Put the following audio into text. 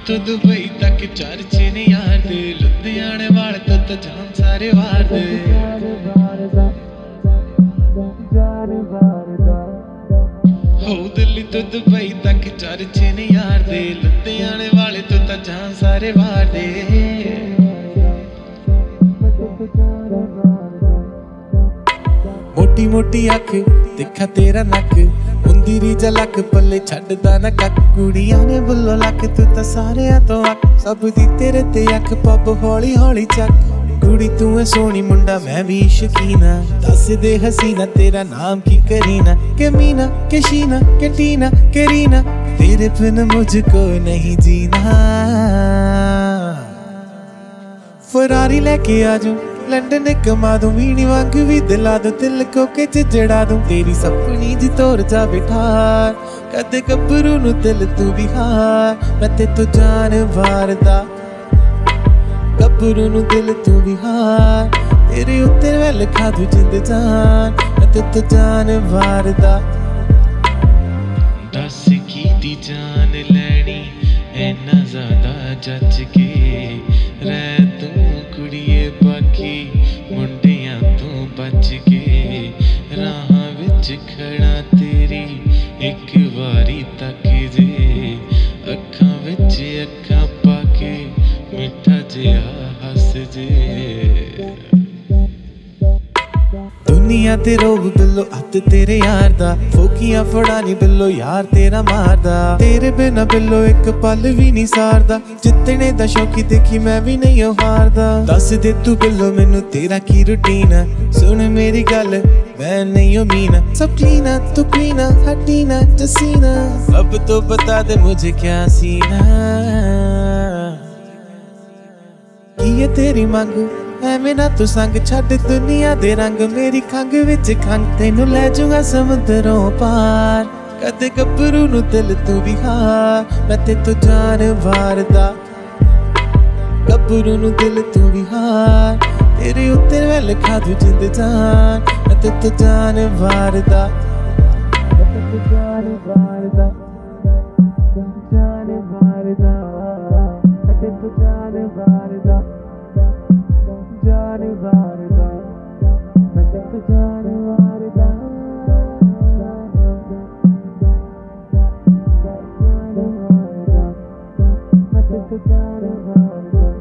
तो दुबई तक चर्चे ने यार दे लुधियाने वाले तो जान सारे वार दे हो दिल्ली तो दुबई तक चर्चे ने यार दे लुधियाने वाले तो जान सारे वार दे मोटी मोटी अख देखा तेरा नक हुंदी री झलक पल्ले छड्डदा ना कक कुड़ियां ने बुल्लो लक तू तां सारेयां तो अक सब दी तेरे ते अख पब हौली हौली चक कुड़ी तू है सोहनी मुंडा मैं भी शकीना दस दे हसीना तेरा नाम की करीना के मीना के शीना के टीना के रीना तेरे बिन मुझको नहीं जीना फरारी लेके आजू लंडन कमा दूं वीणी वांग भी दिला दूं दिल को के जड़ा दूं तेरी सपनी जी तोर जा बैठा कदे गब्बरू नू दिल तू भी हार मैं ते तो जान वारदा गब्बरू नू दिल तू भी हार तेरे उत्ते वेल खा दूं जिंद जान मैं ते तो जान वारदा दस की दी जान लैनी इन्ना ज़्यादा जज के रह तू कुड़िए बाकी मुंडियां तू बच के राह विच खड़ा तेरी एक वारी तक जे अखां विच अखां पाके मिठा जिहा हस जे दुनिया ते रोब बिल्लो हत्थ तेरे यार दा फोकियां फड़ानी बिल्लो यार तेरा मारदा तेरे बिना बिल्लो एक पल भी नहीं सारदा जितने दा शौकी देखी मैं भी नहीं हारदा दस दे तू बिल्लो मैनू तेरा की रूटीन सुन मेरी गल मैं नहीं हो मीना सब क्लीना तू क्वीना हटीना जसीना अब तो बता दे मुझे क्या सीना की है तेरी मांग ਐਵੇਂ ਨਾ ਤੂੰ ਸੰਗ ਛੱਡ ਦੁਨੀਆ ਦੇ ਰੰਗ ਮੇਰੀ ਖੰਗ ਵਿੱਚ ਖੰਗ ਤੈਨੂੰ ਲੈ ਜਾਊਂਗਾ ਸਮੁੰਦਰੋਂ ਪਾਰ ਕਦੇ ਗੱਭਰੂ ਨੂੰ ਦਿਲ ਤੂੰ ਵੀ ਹਾਰ ਮੈਂ ਤੇ ਤੂੰ ਜਾਨ ਵਾਰਦਾ ਗੱਭਰੂ ਨੂੰ ਦਿਲ ਤੂੰ ਵੀ ਹਾਰ ਤੇਰੇ ਉੱਤੇ ਵੱਲ ਖਾ ਦੂੰ ਜਿੰਦ ਜਾਨ ਮੈਂ ਤੇ ਤੂੰ ਜਾਨ ਵਾਰਦਾ ਮੈਂ ਤੇ ਤੂੰ ਜਾਨ ਵਾਰਦਾ ਜਾਨ ਵਾਰਦਾ ਮੈਂ ਤੇ ਤੂੰ ਜਾਨ ਵਾਰਦਾ जान वारदा मैं तो जान वारदा मैं तो जान वारदा